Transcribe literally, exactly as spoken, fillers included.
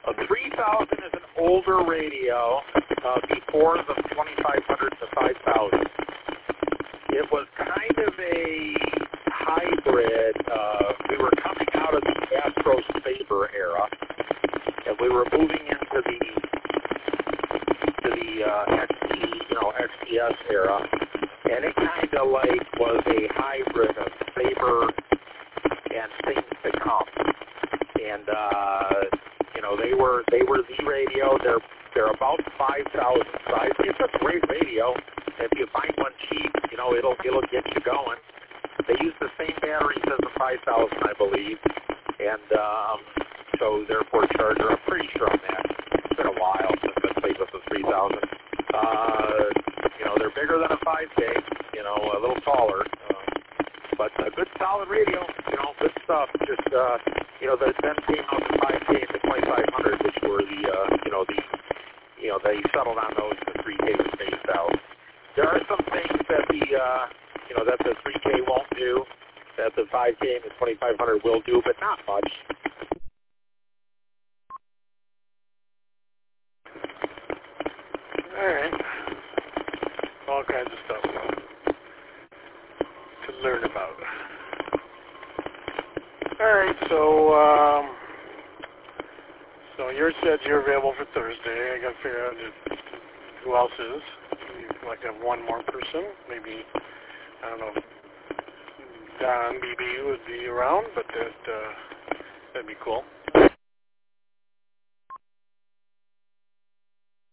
A three thousand is an older radio uh, before the twenty-five hundred to five thousand. It was kind of a hybrid. Uh, we were coming out of the Astro Saber era, and we were moving into the to the uh, X T, you know, X T S era, and it kind of like was a hybrid of Saber and things to come. And uh, you know, they were they were the radio. They're they're about five thousand size. It's a great radio. If you find one cheap, you know, it'll it'll get you going. They use the same batteries as the five thousand, I believe, and um, so therefore charger. I'm pretty sure on that. It's been a while since I played with the three thousand. Uh, you know, they're bigger than a five K. You know, a little taller, uh, but a good solid radio. You know, good stuff. Just uh, you know, the then came out the five K and the twenty-five hundred, which were the uh, you know the you know they settled on those. The three K was phased out. There are some things that the uh, you know that the three K won't do, that the five K and the twenty-five hundred will do, but not much. All right, all kinds of stuff to learn about. All right, so um, so yours said you're available for Thursday. I got to figure out if, who else is. You'd like to have one more person, maybe. I don't know if Don B B would be around, but that uh, that'd be cool.